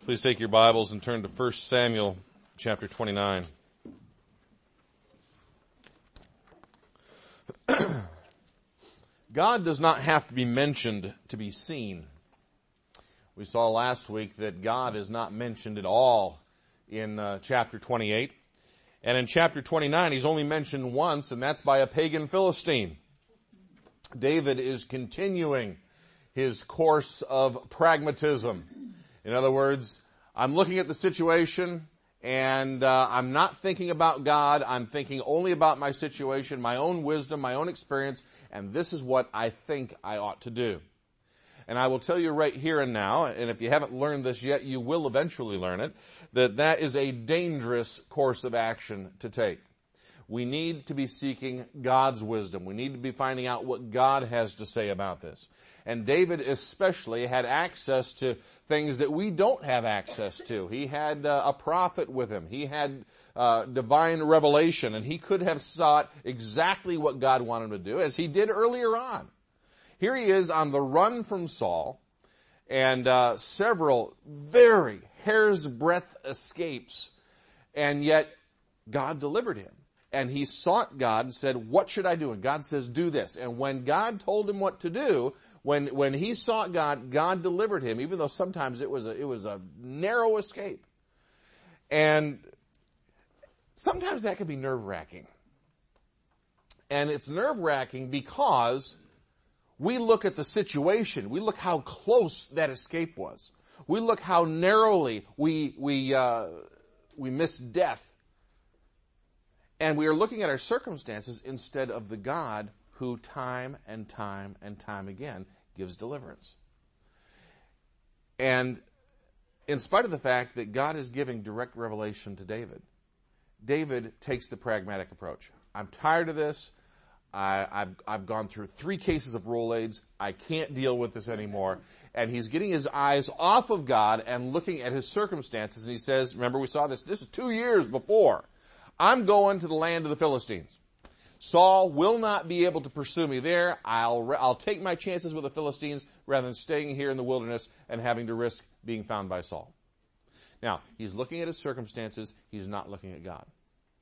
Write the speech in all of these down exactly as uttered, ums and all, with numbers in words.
Please take your Bibles and turn to First Samuel chapter twenty-nine. God does not have to be mentioned to be seen. We saw last week that God is not mentioned at all in uh, chapter twenty-eight. And in chapter twenty-nine, he's only mentioned once, and that's by a pagan Philistine. David is continuing his course of pragmatism. In other words, I'm looking at the situation, and uh, I'm not thinking about God. I'm thinking only about my situation, my own wisdom, my own experience, and this is what I think I ought to do. And I will tell you right here and now, and if you haven't learned this yet, you will eventually learn it, that that is a dangerous course of action to take. We need to be seeking God's wisdom. We need to be finding out what God has to say about this. And David especially had access to things that we don't have access to. He had uh, a prophet with him. He had uh, divine revelation, and he could have sought exactly what God wanted him to do, as he did earlier on. Here he is on the run from Saul, and uh, several very hair's breadth escapes, and yet God delivered him. And he sought God and said, what should I do? And God says, do this. And when God told him what to do, when when he sought God, God delivered him, even though sometimes it was a, it was a narrow escape. And sometimes that can be nerve-wracking. And it's nerve-wracking because we look at the situation. We look how close that escape was. We look how narrowly we we uh, we missed death. And we are looking at our circumstances instead of the God who time and time and time again gives deliverance. And in spite of the fact that God is giving direct revelation to David, David takes the pragmatic approach. I'm tired of this. I, I've, I've gone through three cases of Rolaids. I can't deal with this anymore. And he's getting his eyes off of God and looking at his circumstances. And he says, remember we saw this, this is two years before. I'm going to the land of the Philistines. Saul will not be able to pursue me there. I'll, I'll take my chances with the Philistines rather than staying here in the wilderness and having to risk being found by Saul. Now, he's looking at his circumstances. He's not looking at God.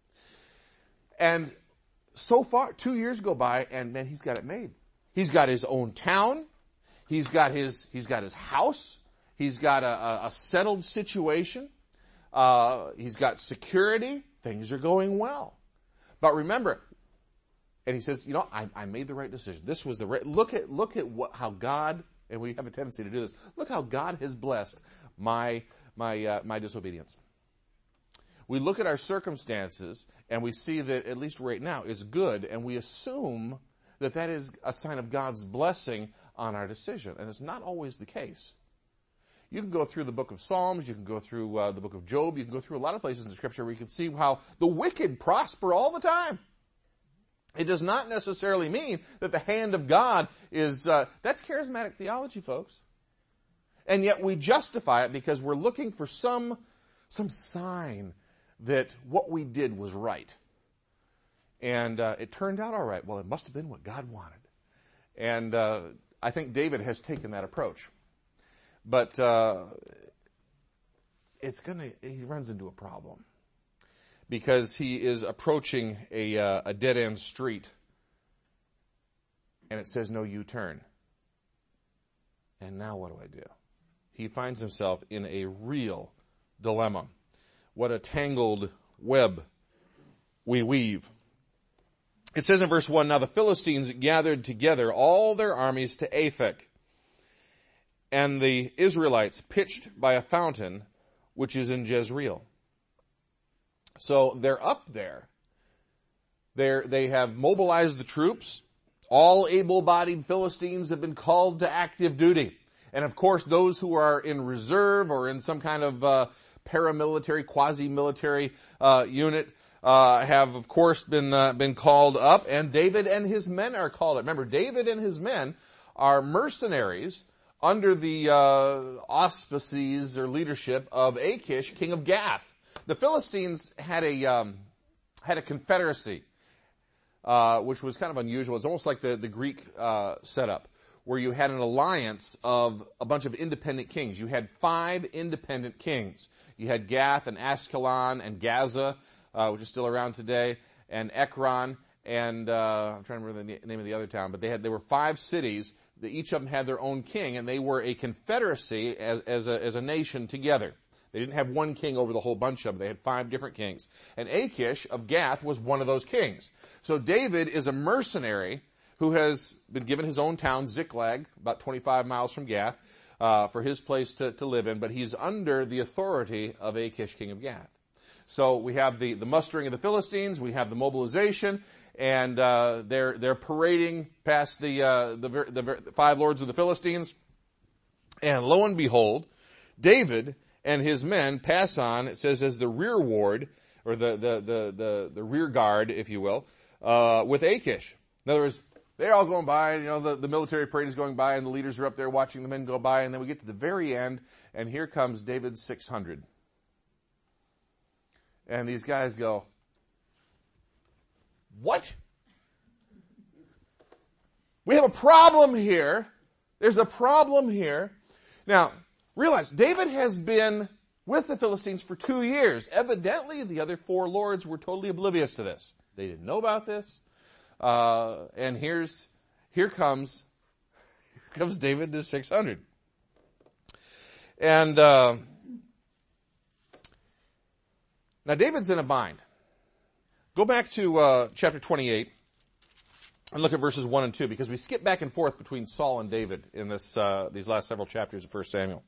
And so far, two years go by, and man, he's got it made. He's got his own town. He's got his, he's got his house. He's got a, a, a settled situation. Uh, he's got security. Things are going well. But remember, and he says, you know, I, I made the right decision. This was the right, look at, look at what, how God, and we have a tendency to do this, look how God has blessed my, my, uh, my disobedience. We look at our circumstances and we see that, at least right now, it's good, and we assume that that is a sign of God's blessing on our decision. And it's not always the case. You can go through the book of Psalms, you can go through uh, the book of Job, you can go through a lot of places in the scripture where you can see how the wicked prosper all the time. It does not necessarily mean that the hand of God is, uh, that's charismatic theology, folks. And yet we justify it because we're looking for some, some sign that what we did was right. And uh, it turned out all right. Well, it must have been what God wanted. And uh, I think David has taken that approach. But uh, it's gonna. He runs into a problem because he is approaching a, uh, a dead end street, and it says no U-turn. And now what do I do? He finds himself in a real dilemma. What a tangled web we weave. It says in verse one, now the Philistines gathered together all their armies to Aphek, and the Israelites pitched by a fountain which is in Jezreel. So they're up there. They're, they have mobilized the troops. All able-bodied Philistines have been called to active duty. And of course, those who are in reserve or in some kind of uh, paramilitary, quasi-military uh, unit uh, have, of course, been uh, been called up. And David and his men are called up. Remember, David and his men are mercenaries under the uh, auspices or leadership of Achish, king of Gath. The Philistines had a um, had a confederacy, uh, which was kind of unusual. It's almost like the the Greek uh, setup, where you had an alliance of a bunch of independent kings. You had five independent kings. You had Gath and Askelon and Gaza, uh, which is still around today, and Ekron, and uh, I'm trying to remember the name of the other town, but they had there were five cities that each of them had their own king, and they were a confederacy as, as a as a nation together. They didn't have one king over the whole bunch of them. They had five different kings. And Achish of Gath was one of those kings. So David is a mercenary who has been given his own town, Ziklag, about twenty-five miles from Gath, uh, for his place to, to live in, but he's under the authority of Achish, king of Gath. So we have the, the mustering of the Philistines, we have the mobilization, and uh, they're they're parading past the, uh, the the five lords of the Philistines, and lo and behold, David and his men pass on, it says, as the rear ward, or the the the the, the rear guard, if you will, uh, with Achish. In other words, they're all going by, you know, the, the military parade is going by, and the leaders are up there watching the men go by, and then we get to the very end, and here comes David's six hundred. And these guys go, what? We have a problem here. There's a problem here. Now, realize, David has been with the Philistines for two years. Evidently, the other four lords were totally oblivious to this. They didn't know about this. Uh, and here's, here comes, here comes David to six hundred. And, uh, now David's in a bind. Go back to, uh, chapter twenty-eight and look at verses one and two, because we skip back and forth between Saul and David in this, uh, these last several chapters of First Samuel.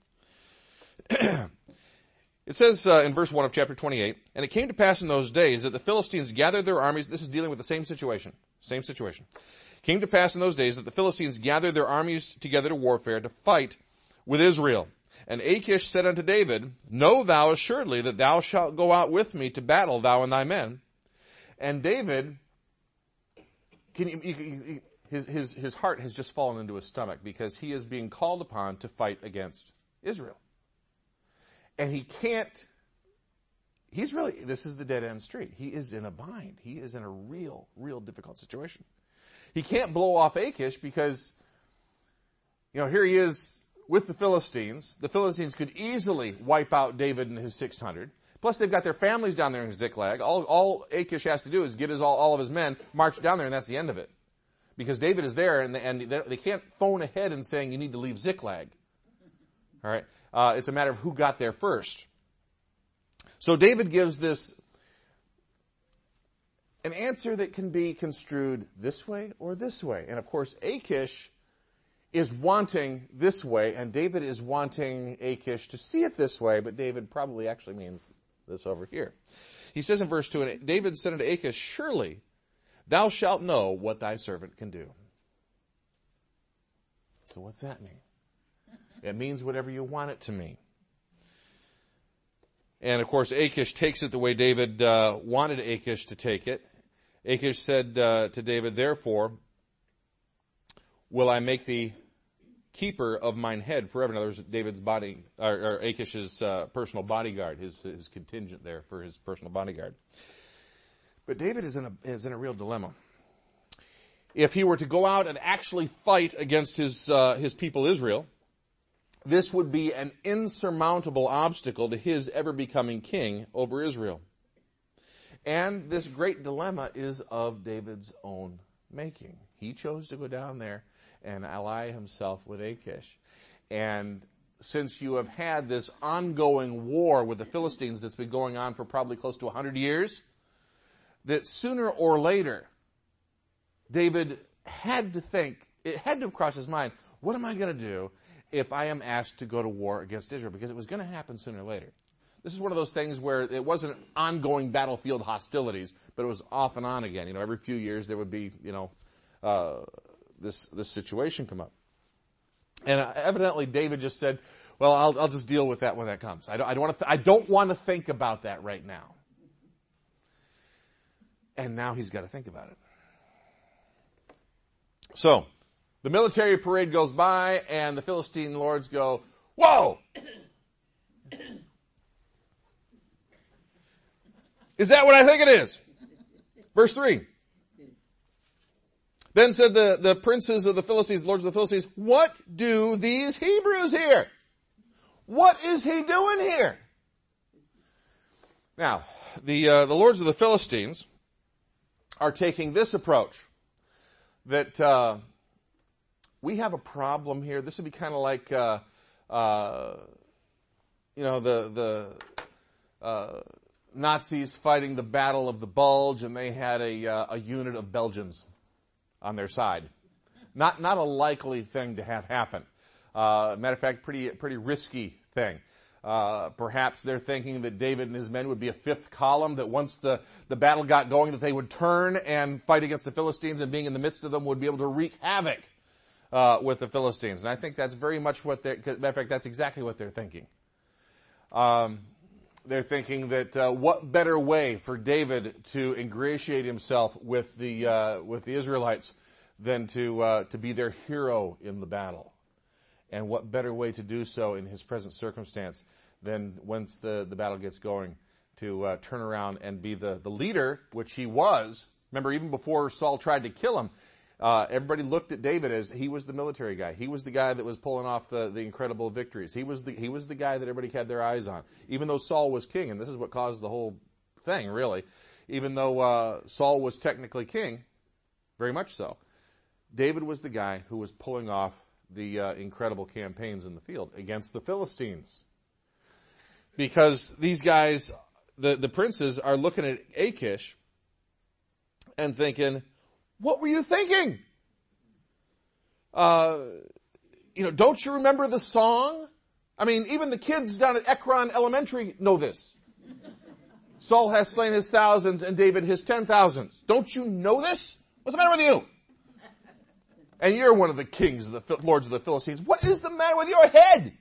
It says uh, in verse one of chapter twenty-eight, and it came to pass in those days that the Philistines gathered their armies. This is dealing with the same situation. Same situation. Came to pass in those days that the Philistines gathered their armies together to warfare, to fight with Israel. And Achish said unto David, know thou assuredly that thou shalt go out with me to battle, thou and thy men. And David, can you, you, you, his, his, his heart has just fallen into his stomach, because he is being called upon to fight against Israel. And he can't, he's really, this is the dead end street. He is in a bind. He is in a real, real difficult situation. He can't blow off Achish because, you know, here he is with the Philistines. The Philistines could easily wipe out David and his six hundred. Plus they've got their families down there in Ziklag. All, all Achish has to do is get his, all, all of his men, march down there, and that's the end of it. Because David is there, and, and they, they can't phone ahead and saying you need to leave Ziklag. All right. Uh, it's a matter of who got there first. So David gives this, an answer that can be construed this way or this way. And of course, Achish is wanting this way, and David is wanting Achish to see it this way, but David probably actually means this over here. He says in verse two, and David said unto Achish, surely thou shalt know what thy servant can do. So what's that mean? It means whatever you want it to mean. And of course, Achish takes it the way David uh, wanted Achish to take it. Achish said uh, to David, therefore, will I make thee keeper of mine head forever. In other words, David's body, or, or Achish's uh, personal bodyguard, his, his contingent there for his personal bodyguard. But David is in a, is in a real dilemma. If he were to go out and actually fight against his, uh, his people Israel, this would be an insurmountable obstacle to his ever becoming king over Israel. And this great dilemma is of David's own making. He chose to go down there and ally himself with Achish. And since you have had this ongoing war with the Philistines that's been going on for probably close to one hundred years, that sooner or later, David had to think, it had to have crossed his mind, what am I going to do if I am asked to go to war against Israel? Because it was going to happen sooner or later. This is one of those things where it wasn't ongoing battlefield hostilities, but it was off and on again. You know, every few years there would be, you know, uh, this, this situation come up. And evidently David just said, well, I'll, I'll just deal with that when that comes. I don't, I don't want to, th- I don't want to think about that right now. And now he's got to think about it. So, the military parade goes by, and the Philistine lords go, whoa! Is that what I think it is? Verse three. Then said the, the princes of the Philistines, lords of the Philistines, what do these Hebrews here? What is he doing here? Now, the, uh, the lords of the Philistines are taking this approach that, uh, we have a problem here. This would be kind of like, uh, uh, you know, the, the, uh, Nazis fighting the Battle of the Bulge, and they had a, uh, a unit of Belgians on their side. Not, not a likely thing to have happen. Uh, matter of fact, pretty, pretty risky thing. Uh, perhaps they're thinking that David and his men would be a fifth column, that once the, the battle got going, that they would turn and fight against the Philistines, and being in the midst of them would be able to wreak havoc, uh, with the Philistines. And I think that's very much what they're, matter of fact, that's exactly what they're thinking. Um, they're thinking that, uh, what better way for David to ingratiate himself with the, uh, with the Israelites than to, uh, to be their hero in the battle. And what better way to do so in his present circumstance than once the, the battle gets going to, uh, turn around and be the, the leader, which he was. Remember, even before Saul tried to kill him, Uh, everybody looked at David as he was the military guy. He was the guy that was pulling off the, the incredible victories. He was the, he was the guy that everybody had their eyes on. Even though Saul was king, and this is what caused the whole thing, really. Even though, uh, Saul was technically king, very much so, David was the guy who was pulling off the, uh, incredible campaigns in the field against the Philistines. Because these guys, the, the princes are looking at Achish and thinking, what were you thinking? Uh, you know, don't you remember the song? I mean, even the kids down at Ekron Elementary know this. Saul has slain his thousands and David his ten thousands. Don't you know this? What's the matter with you? And you're one of the kings of the lords of the Philistines. What is the matter with your head?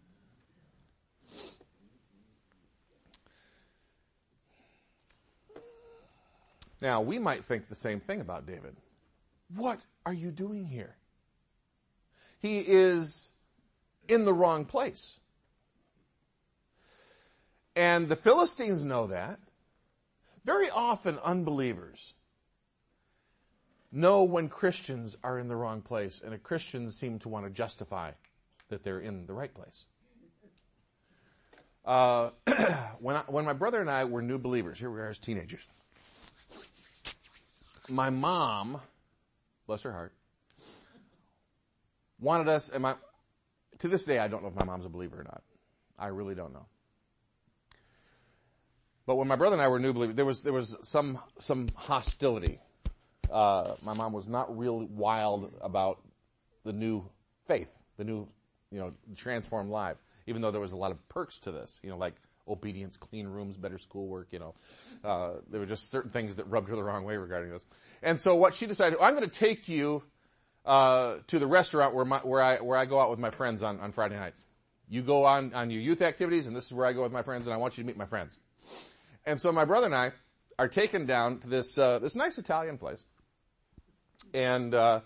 Now, we might think the same thing about David. What are you doing here? He is in the wrong place. And the Philistines know that. Very often, unbelievers know when Christians are in the wrong place, and Christians seem to want to justify that they're in the right place. Uh, when, I, when my brother and I were new believers, here we are as teenagers, my mom, bless her heart, wanted us, and my, to this day I don't know if my mom's a believer or not. I really don't know. But when my brother and I were new believers, there was, there was some, some hostility. Uh, my mom was not really wild about the new faith, the new, you know, transformed life, even though there was a lot of perks to this, you know, like obedience, clean rooms, better schoolwork, you know. Uh, there were just certain things that rubbed her the wrong way regarding this. And so what she decided, I'm going to take you, uh, to the restaurant where my, where I, where I go out with my friends on, on Friday nights. You go on, on your youth activities, and this is where I go with my friends, and I want you to meet my friends. And so my brother and I are taken down to this, uh, this nice Italian place. And, uh,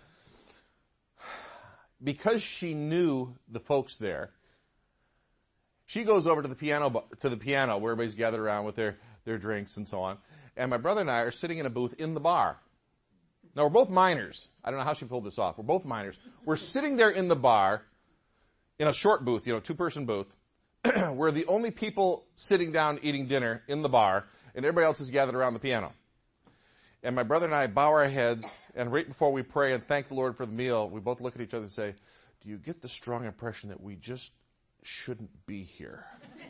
because she knew the folks there, she goes over to the piano, to the piano where everybody's gathered around with their, their drinks and so on. And my brother and I are sitting in a booth in the bar. Now we're both minors. I don't know how she pulled this off. We're both minors. We're sitting there in the bar in a short booth, you know, two person booth. We're the only people sitting down eating dinner in the bar, and everybody else is gathered around the piano. And my brother and I bow our heads, and right before we pray and thank the Lord for the meal, we both look at each other and say, do you get the strong impression that we just shouldn't be here?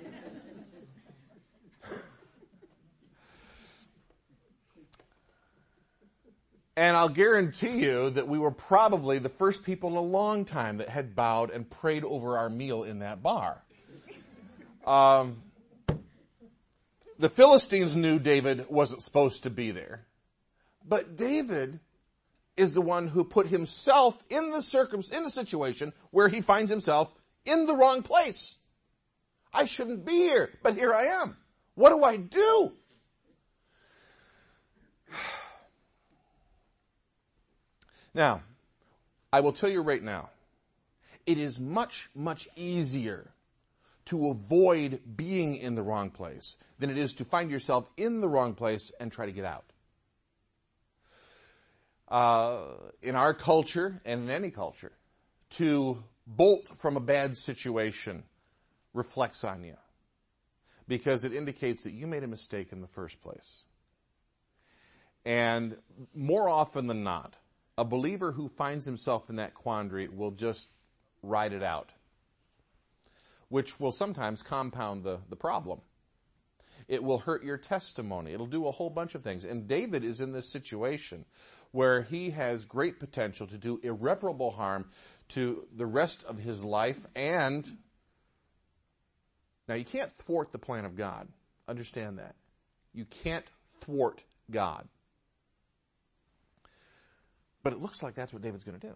And I'll guarantee you that we were probably the first people in a long time that had bowed and prayed over our meal in that bar. Um, the Philistines knew David wasn't supposed to be there. But David is the one who put himself in the circum, in the situation where he finds himself in the wrong place. I shouldn't be here, but here I am. What do I do? Now, I will tell you right now, it is much, much easier to avoid being in the wrong place than it is to find yourself in the wrong place and try to get out. uh, in our culture and in any culture, to bolt from a bad situation reflects on you, because it indicates that you made a mistake in the first place. And more often than not, a believer who finds himself in that quandary will just ride it out, which will sometimes compound the, the problem. It will hurt your testimony. It'll do a whole bunch of things. And David is in this situation where he has great potential to do irreparable harm to the rest of his life. And now you can't thwart the plan of God. Understand that. You can't thwart God. But it looks like that's what David's going to do.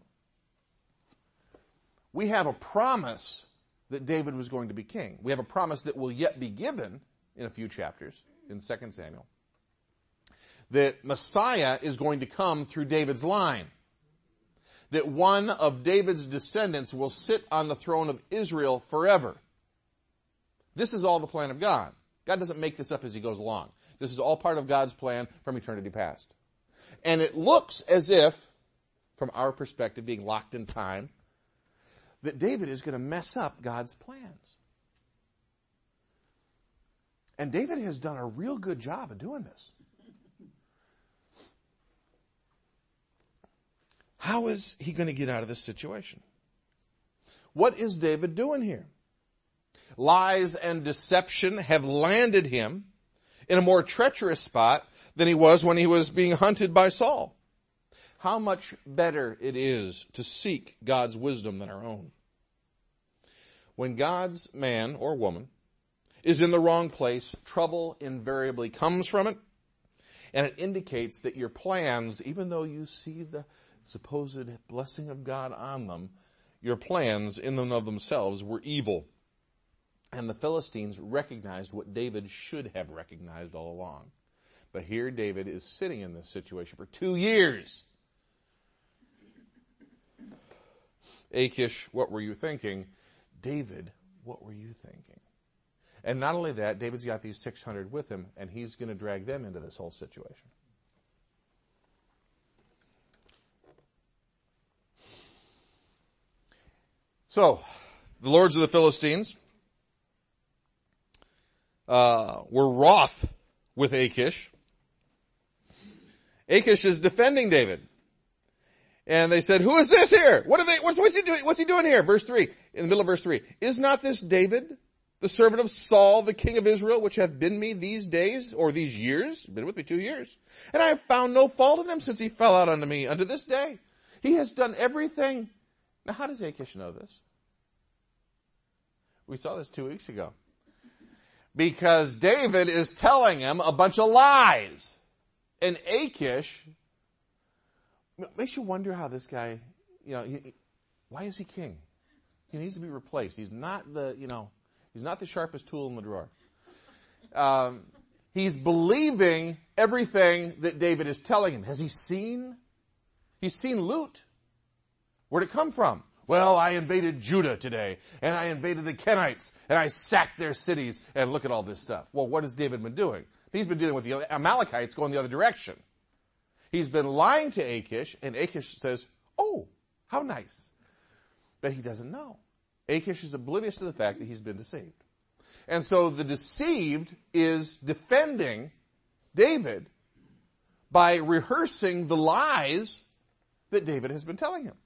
We have a promise that David was going to be king. We have a promise that will yet be given in a few chapters in Second Samuel, that Messiah is going to come through David's line, that one of David's descendants will sit on the throne of Israel forever. This is all the plan of God. God doesn't make this up as he goes along. This is all part of God's plan from eternity past. And it looks as if, from our perspective, being locked in time, that David is going to mess up God's plans. And David has done a real good job of doing this. How is he going to get out of this situation? What is David doing here? Lies and deception have landed him in a more treacherous spot than he was when he was being hunted by Saul. How much better it is to seek God's wisdom than our own. When God's man or woman is in the wrong place, trouble invariably comes from it, and it indicates that your plans, even though you see the supposed blessing of God on them, your plans in and of themselves were evil. And the Philistines recognized what David should have recognized all along. But here David is sitting in this situation for two years. Achish, what were you thinking? David, what were you thinking? And not only that, David's got these six hundred with him, and he's going to drag them into this whole situation. So, the lords of the Philistines uh, were wroth with Achish. Achish is defending David. And they said, who is this here? What are they, what's, what's he doing, what's he doing here? Verse three, in the middle of verse three. Is not this David, the servant of Saul, the king of Israel, which hath been me these days, or these years? Been with me two years. And I have found no fault in him since he fell out unto me unto this day. He has done everything. Now how does Achish know this? We saw this two weeks ago. Because David is telling him a bunch of lies. And Achish, makes you wonder how this guy, you know, he, why is he king? He needs to be replaced. He's not the, you know, he's not the sharpest tool in the drawer. Um, he's believing everything that David is telling him. Has he seen? He's seen loot. Where'd it come from? Well, I invaded Judah today, and I invaded the Kenites, and I sacked their cities, and look at all this stuff. Well, what has David been doing? He's been dealing with the Amalekites going the other direction. He's been lying to Achish, and Achish says, oh, how nice. But he doesn't know. Achish is oblivious to the fact that he's been deceived. And so the deceived is defending David by rehearsing the lies that David has been telling him.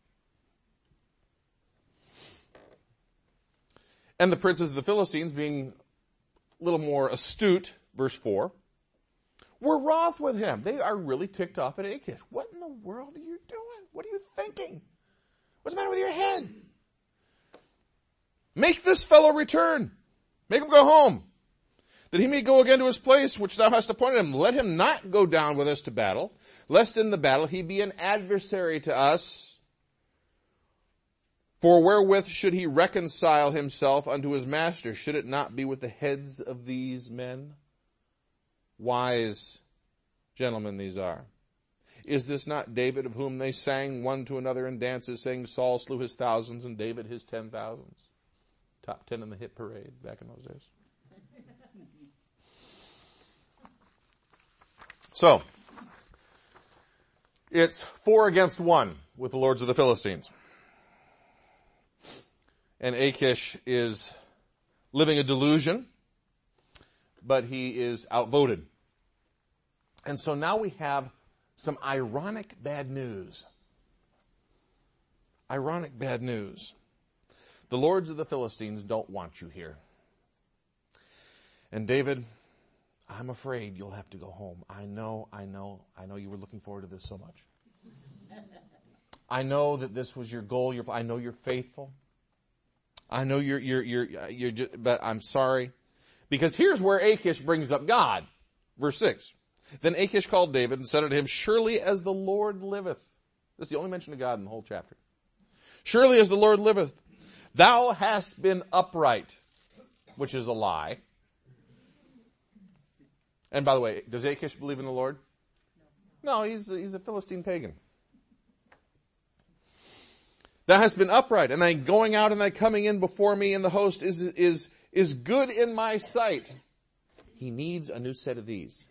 And the princes of the Philistines, being a little more astute, verse four, were wroth with him. They are really ticked off at Achish. What in the world are you doing? What are you thinking? What's the matter with your head? Make this fellow return. Make him go home, that he may go again to his place which thou hast appointed him. Let him not go down with us to battle, lest in the battle he be an adversary to us. For wherewith should he reconcile himself unto his master? Should it not be with the heads of these men? Wise gentlemen these are. Is this not David, of whom they sang one to another in dances, saying, Saul slew his thousands and David his ten thousands? Top ten in the hit parade back in those days. So, It's four against one with the lords of the Philistines. And Achish is living a delusion, but he is outvoted. And so now we have some ironic bad news. Ironic bad news. The lords of the Philistines don't want you here. And David, I'm afraid you'll have to go home. I know, I know, I know you were looking forward to this so much. I know that this was your goal. Your, I know you're faithful. I know you're, you're, you're, you're just, but I'm sorry. Because here's where Achish brings up God. Verse six. Then Achish called David and said unto him, surely as the Lord liveth. This is the only mention of God in the whole chapter. Surely as the Lord liveth, thou hast been upright, which is a lie. And by the way, does Achish believe in the Lord? No, he's, he's a Philistine pagan. Thou hast been upright, and thy going out and thy coming in before me in the host is, is, is good in my sight. He needs a new set of these.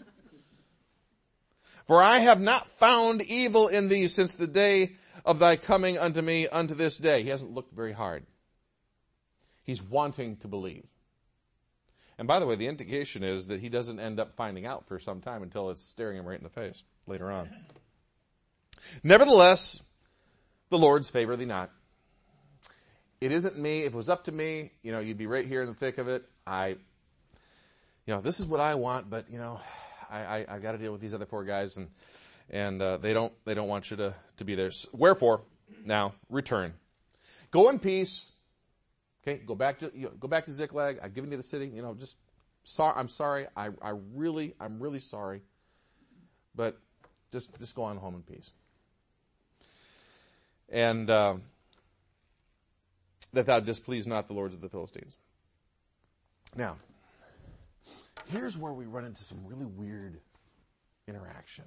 For I have not found evil in thee since the day of thy coming unto me unto this day. He hasn't looked very hard. He's wanting to believe. And by the way, the indication is that he doesn't end up finding out for some time until it's staring him right in the face later on. Nevertheless, the Lord's favor thee not. It isn't me. If it was up to me, you know, you'd be right here in the thick of it. I, you know, this is what I want, but you know, I, I, I got to deal with these other four guys, and and uh, they don't they don't want you to to be there. Wherefore, now return, go in peace. Okay, go back to you know, go back to Ziklag. I've given you the city. You know, just sorry. I'm sorry. I I really I'm really sorry. But just just go on home in peace. And uh, that thou displease not the lords of the Philistines. Now, here's where we run into some really weird interaction.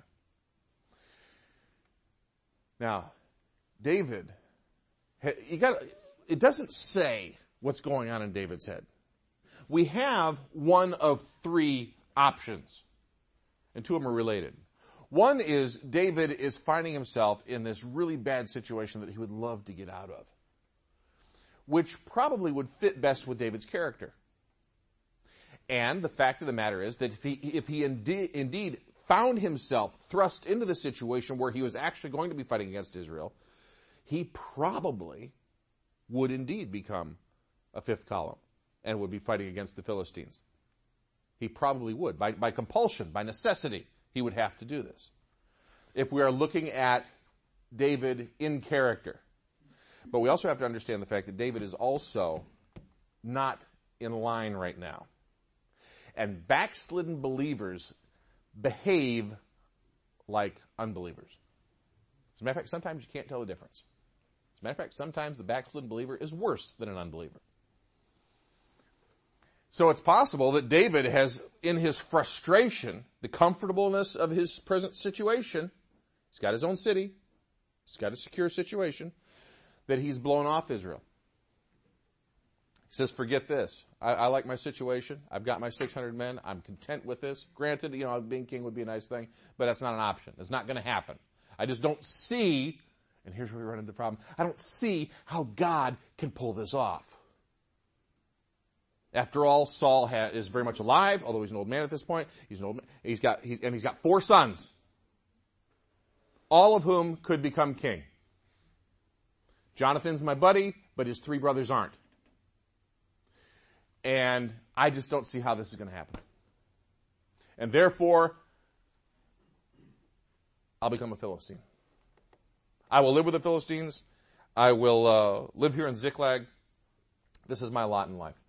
Now, David, you got it doesn't say what's going on in David's head. We have one of three options, and two of them are related. One is David is finding himself in this really bad situation that he would love to get out of, which probably would fit best with David's character. And the fact of the matter is that if he, if he indeed, indeed found himself thrust into the situation where he was actually going to be fighting against Israel, he probably would indeed become a fifth column and would be fighting against the Philistines. He probably would. By, by compulsion, by necessity, he would have to do this. If we are looking at David in character. But we also have to understand the fact that David is also not in line right now. And backslidden believers behave like unbelievers. As a matter of fact, sometimes you can't tell the difference. As a matter of fact, sometimes the backslidden believer is worse than an unbeliever. So it's possible that David has, in his frustration, the comfortableness of his present situation, he's got his own city, he's got a secure situation, that he's blown off Israel. He says, forget this. I, I like my situation. I've got my six hundred men. I'm content with this. Granted, you know, being king would be a nice thing, but that's not an option. It's not going to happen. I just don't see, and here's where we run into the problem, I don't see how God can pull this off. After all, Saul ha- is very much alive, although he's an old man at this point. He's an old man. He's got, he's, and he's got four sons, all of whom could become king. Jonathan's my buddy, but his three brothers aren't. And I just don't see how this is going to happen. And therefore, I'll become a Philistine. I will live with the Philistines. I will uh, live here in Ziklag. This is my lot in life.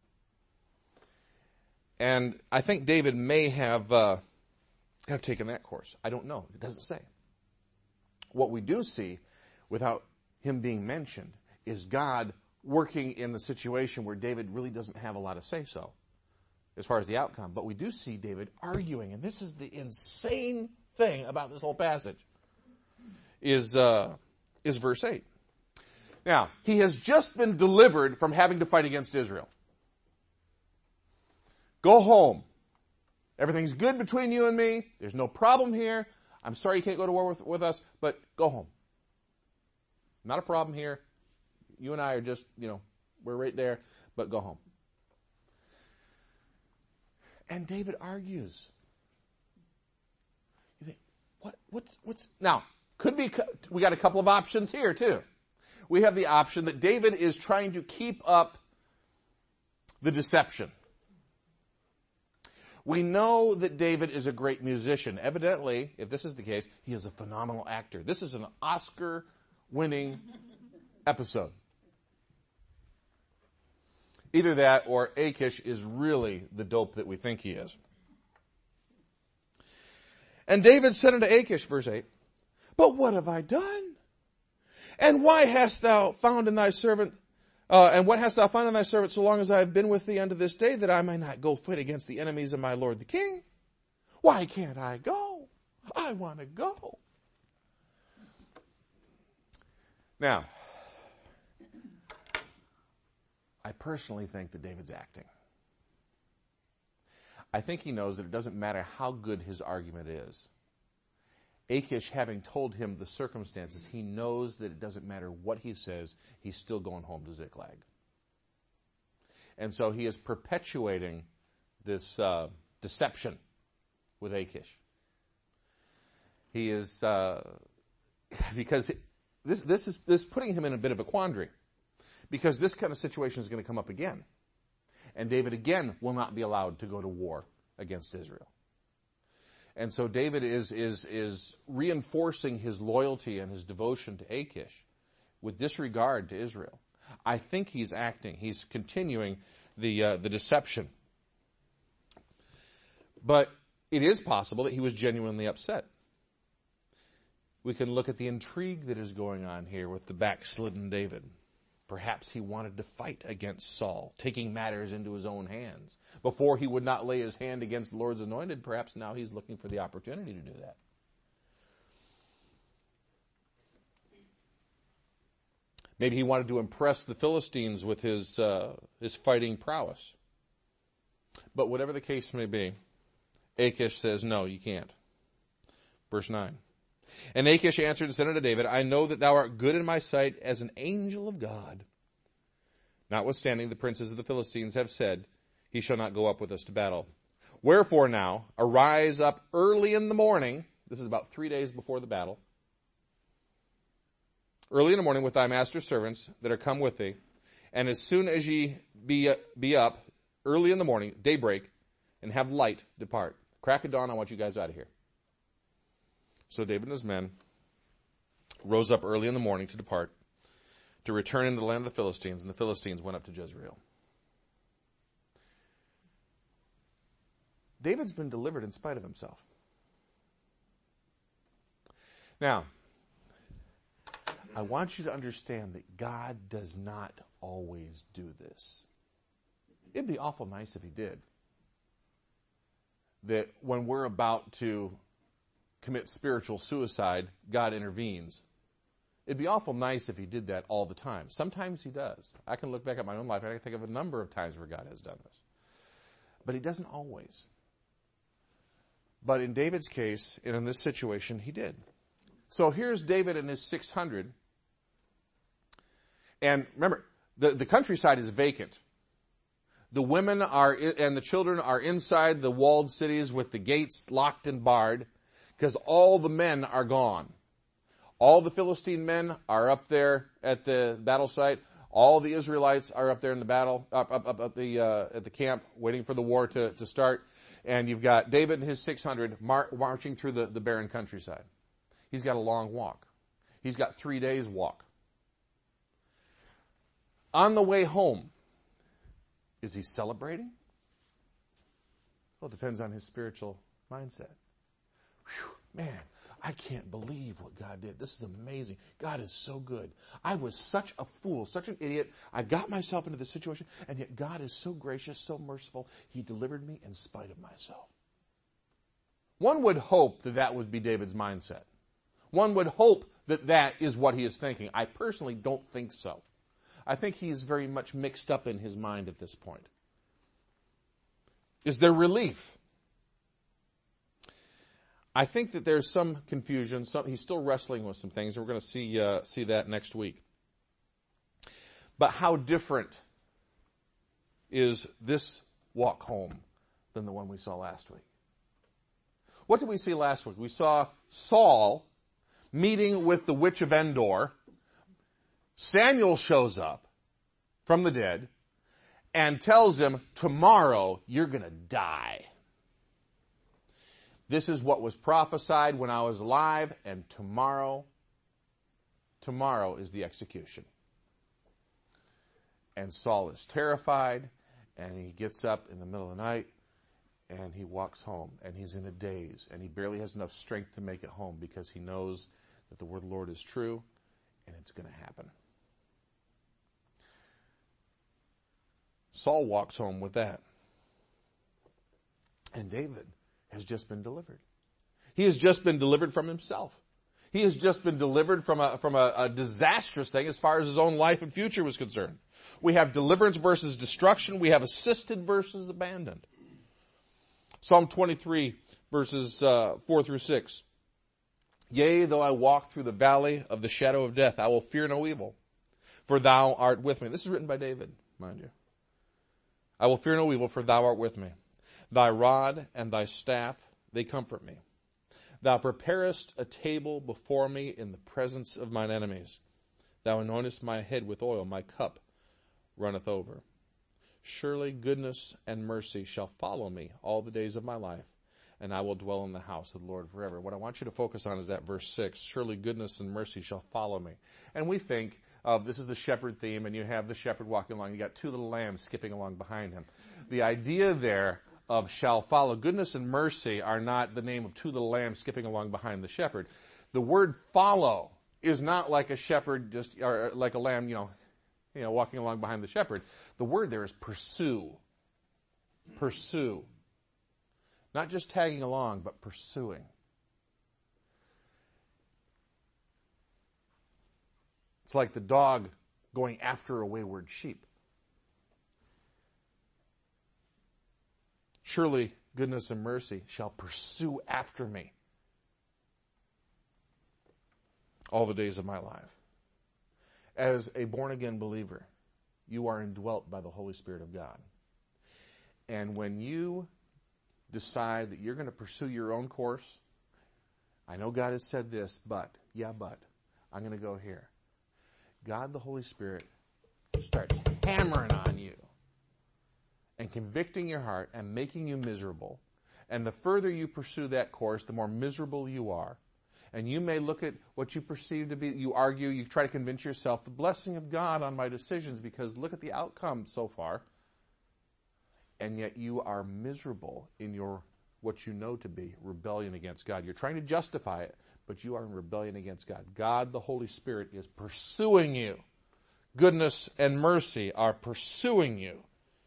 And I think David may have uh, have taken that course. I don't know. It doesn't say. What we do see, without him being mentioned, is God working in the situation where David really doesn't have a lot of say-so as far as the outcome. But we do see David arguing, and this is the insane thing about this whole passage, is, uh, is verse eight. Now, he has just been delivered from having to fight against Israel. Go home. Everything's good between you and me. There's no problem here. I'm sorry you can't go to war with, with us, but go home. Not a problem here. You and I are just, you know, we're right there, but go home. And David argues. You think, what, what's, what's, now, could be, we got a couple of options here too. We have the option that David is trying to keep up the deception. We know that David is a great musician. Evidently, if this is the case, he is a phenomenal actor. This is an Oscar-winning episode. Either that or Achish is really the dope that we think he is. And David said unto Achish, verse eight, but what have I done? And why hast thou found in thy servant, uh, and what hast thou found in thy servant so long as I have been with thee unto this day, that I may not go fight against the enemies of my lord the king? Why can't I go? I want to go. Now, I personally think that David's acting. I think he knows that it doesn't matter how good his argument is. Achish, having told him the circumstances, he knows that it doesn't matter what he says, he's still going home to Ziklag. And so he is perpetuating this uh, deception with Achish. He is, uh, because this, this is this is putting him in a bit of a quandary. Because this kind of situation is going to come up again. And David again will not be allowed to go to war against Israel. And so David is, is, is reinforcing his loyalty and his devotion to Achish with disregard to Israel. I think he's acting. He's continuing the, uh, the deception. But it is possible that he was genuinely upset. We can look at the intrigue that is going on here with the backslidden David. Perhaps he wanted to fight against Saul, taking matters into his own hands. Before he would not lay his hand against the Lord's anointed, perhaps now he's looking for the opportunity to do that. Maybe he wanted to impress the Philistines with his, uh, his fighting prowess. But whatever the case may be, Achish says, no, you can't. Verse nine. And Achish answered and said unto David, I know that thou art good in my sight as an angel of God. Notwithstanding, the princes of the Philistines have said, he shall not go up with us to battle. Wherefore now, arise up early in the morning. This is about three days before the battle. Early in the morning with thy master's servants that are come with thee. And as soon as ye be, uh, be up, early in the morning, daybreak, and have light, depart. Crack of dawn, I want you guys out of here. So David and his men rose up early in the morning to depart, to return into the land of the Philistines, and the Philistines went up to Jezreel. David's been delivered in spite of himself. Now, I want you to understand that God does not always do this. It'd be awful nice if he did. That when we're about to commit spiritual suicide, God intervenes. It'd be awful nice if he did that all the time. Sometimes he does. I can look back at my own life and I can think of a number of times where God has done this. But he doesn't always. But in David's case, and in this situation, he did. So here's David and his six hundred. And remember, the, the countryside is vacant. The women are and the children are inside the walled cities with the gates locked and barred. Because all the men are gone. All the Philistine men are up there at the battle site. All the Israelites are up there in the battle, up, up, up at the, uh, at the camp, waiting for the war to, to start. And you've got David and his six hundred mar- marching through the, the barren countryside. He's got a long walk. He's got three days walk. On the way home, is he celebrating? Well, it depends on his spiritual mindset. Whew, man, I can't believe what God did. This is amazing. God is so good. I was such a fool, such an idiot. I got myself into this situation, and yet God is so gracious, so merciful. He delivered me in spite of myself. One would hope that that would be David's mindset. One would hope that that is what he is thinking. I personally don't think so. I think he is very much mixed up in his mind at this point. Is there relief? I think that there's some confusion. Some, he's still wrestling with some things. We're going to see uh, see that next week. But how different is this walk home than the one we saw last week? What did we see last week? We saw Saul meeting with the witch of Endor. Samuel shows up from the dead and tells him, tomorrow you're going to die. This is what was prophesied when I was alive, and tomorrow, tomorrow is the execution. And Saul is terrified, and he gets up in the middle of the night, and he walks home, and he's in a daze, and he barely has enough strength to make it home because he knows that the word of the Lord is true, and it's going to happen. Saul walks home with that. And David has just been delivered. He has just been delivered from himself. He has just been delivered from a, from a, a disastrous thing as far as his own life and future was concerned. We have deliverance versus destruction. We have assisted versus abandoned. Psalm twenty-three, verses uh, four through six. Yea, though I walk through the valley of the shadow of death, I will fear no evil, for thou art with me. This is written by David, mind you. I will fear no evil, for thou art with me. Thy rod and thy staff, they comfort me. Thou preparest a table before me in the presence of mine enemies. Thou anointest my head with oil, my cup runneth over. Surely goodness and mercy shall follow me all the days of my life, and I will dwell in the house of the Lord forever. What I want you to focus on is that verse six. Surely goodness and mercy shall follow me. And we think, uh, this is the shepherd theme, and you have the shepherd walking along. You got two little lambs skipping along behind him. The idea there of shall follow, goodness and mercy are not the name of two little lambs skipping along behind the shepherd. The word follow is not like a shepherd just, or like a lamb, you know, you know, walking along behind the shepherd. The word there is pursue. Pursue. Not just tagging along, but pursuing. It's like the dog going after a wayward sheep. Surely goodness and mercy shall pursue after me all the days of my life. As a born-again believer, you are indwelt by the Holy Spirit of God. And when you decide that you're going to pursue your own course, I know God has said this, but, yeah, but, I'm going to go here. God, the Holy Spirit, starts hammering on you and convicting your heart and making you miserable. And the further you pursue that course, the more miserable you are. And you may look at what you perceive to be, you argue, you try to convince yourself, the blessing of God on my decisions, because look at the outcome so far. And yet you are miserable in your, what you know to be, rebellion against God. You're trying to justify it, but you are in rebellion against God. God, the Holy Spirit, is pursuing you. Goodness and mercy are pursuing you.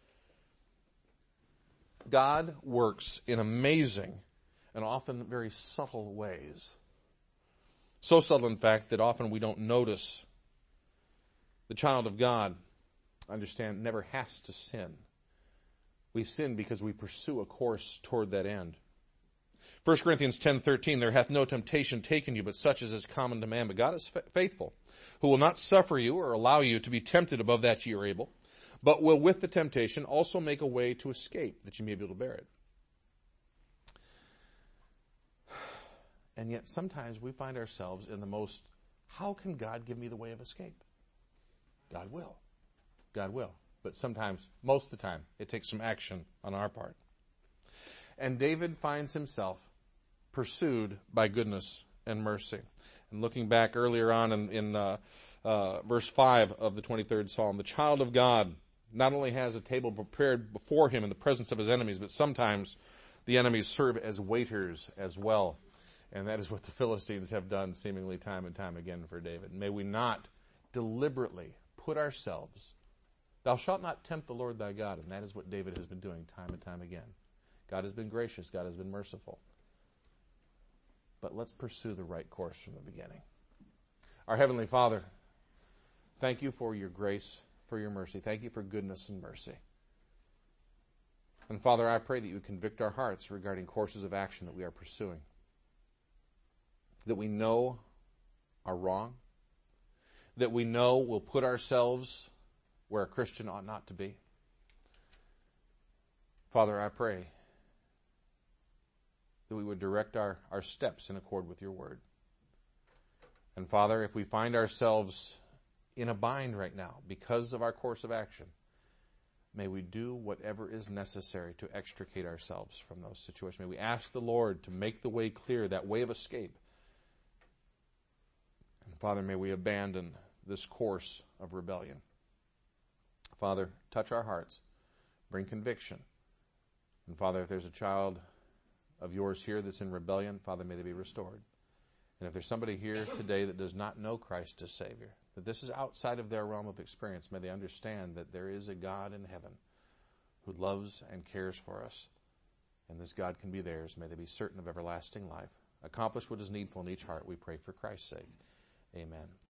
God works in amazing and often very subtle ways. So subtle, in fact, that often we don't notice. The child of God, understand, never has to sin. We sin because we pursue a course toward that end. First Corinthians ten thirteen, there hath no temptation taken you, but such as is common to man. But God is f- faithful, who will not suffer you or allow you to be tempted above that ye are able, but will with the temptation also make a way to escape, that you may be able to bear it. And yet sometimes we find ourselves in the most, how can God give me the way of escape? God will. God will. But sometimes, most of the time, it takes some action on our part. And David finds himself pursued by goodness and mercy. And looking back earlier on in, in uh, uh, verse five of the twenty-third Psalm, the child of God not only has a table prepared before him in the presence of his enemies, but sometimes the enemies serve as waiters as well. And that is what the Philistines have done seemingly time and time again for David. May we not deliberately put ourselves, thou shalt not tempt the Lord thy God, and that is what David has been doing time and time again. God has been gracious. God has been merciful. But let's pursue the right course from the beginning. Our Heavenly Father, thank you for your grace, for your mercy. Thank you for goodness and mercy. And Father, I pray that you would convict our hearts regarding courses of action that we are pursuing. that we know are wrong, that we know will put ourselves where a Christian ought not to be. Father, I pray that we would direct our, our steps in accord with your word. And Father, if we find ourselves in a bind right now because of our course of action, may we do whatever is necessary to extricate ourselves from those situations. May we ask the Lord to make the way clear, that way of escape. And Father, may we abandon this course of rebellion. Father, touch our hearts. Bring conviction. And Father, if there's a child of yours here that's in rebellion, Father, may they be restored. And if there's somebody here today that does not know Christ as Savior, that this is outside of their realm of experience, may they understand that there is a God in heaven who loves and cares for us. And this God can be theirs. May they be certain of everlasting life. Accomplish what is needful in each heart, we pray for Christ's sake. Amen.